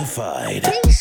Certified.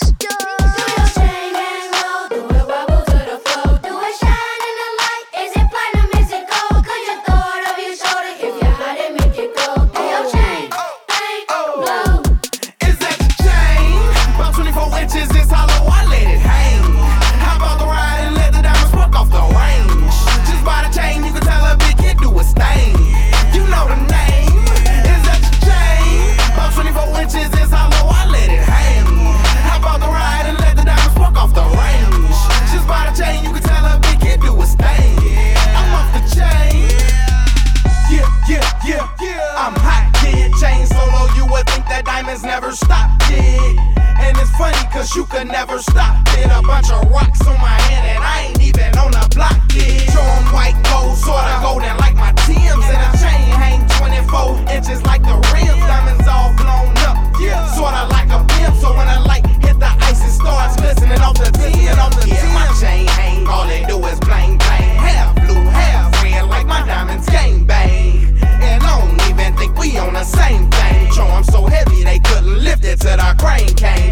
You could never stop it. A bunch of rocks on my hand and I ain't even on the block yet. Show 'em white gold, sorta golden like my Timbs. And a chain hang 24 inches like the rims. Diamonds all blown up, sorta like a pimp. So when a light hit the ice, it starts glistening off the 10 on the 10. My chain hang, all they do is bling bling. Half blue, half red like my diamonds gang bang. And I don't even think we on the same thing. Show 'em so heavy they couldn't lift it till the crane came.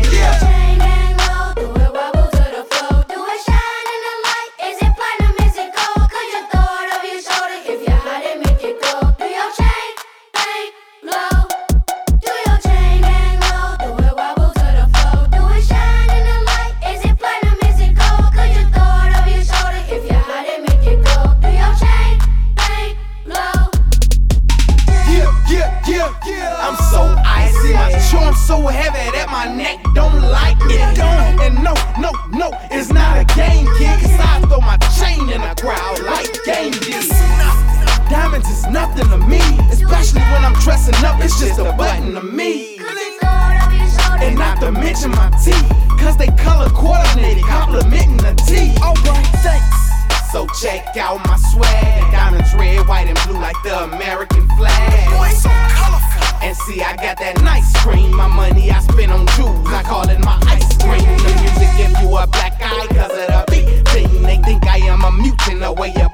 I'm so icy, my charm so heavy that my neck don't like it. And no, it's not a game, kid. Cause I throw my chain in the crowd like game did. Diamonds is nothing to me, especially when I'm dressing up, it's just a button to me. And not to mention my teeth, cause they color coordinated, complimenting the teeth. Alright, thanks. So check out my swag. Diamonds red, white, and blue like the American flag. Boy, so colorful. And see, I got that nice cream. My money I spend on jewels, I call it my ice cream. The music give you a black eye cause of the beat thing. They think I am a mutant the way you